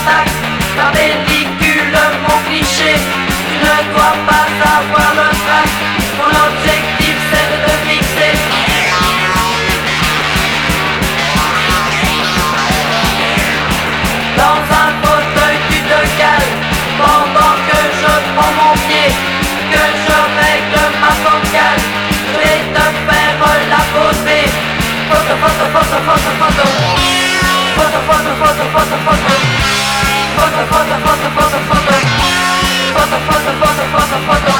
contact. Ta pellicule, mon cliché, tu ne dois pas avoir le trac. Mon objectif c'est de te fixer. Dans un fauteuil tu te cales, pendant que je prends mon pied, que je règle ma focale. Je vais te faire la poser. Photo, photo, photo, photo, photo. Photo, photo, photo, photo, photo. Photo, photo, photo, photo, photo. Photo, photo, photo, photo, photo.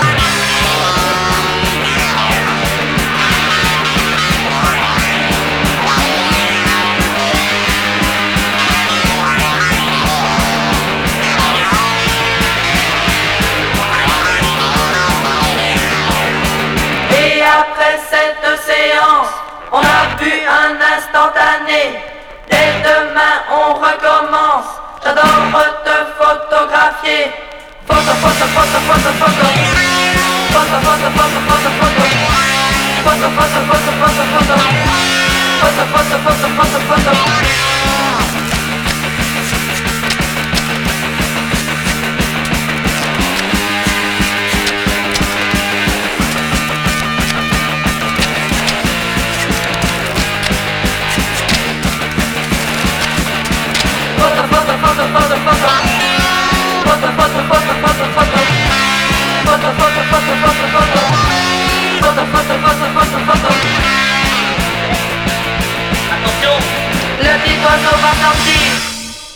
Et après cette séance, on a bu un instantané. Dès demain on recommence. J'adore te photographier. Photo, photo, photo, photo, photo. Photo, photo, photo, photo, photo. Photo, photo, photo, photo, photo. Photo, photo, photo, photo, photo.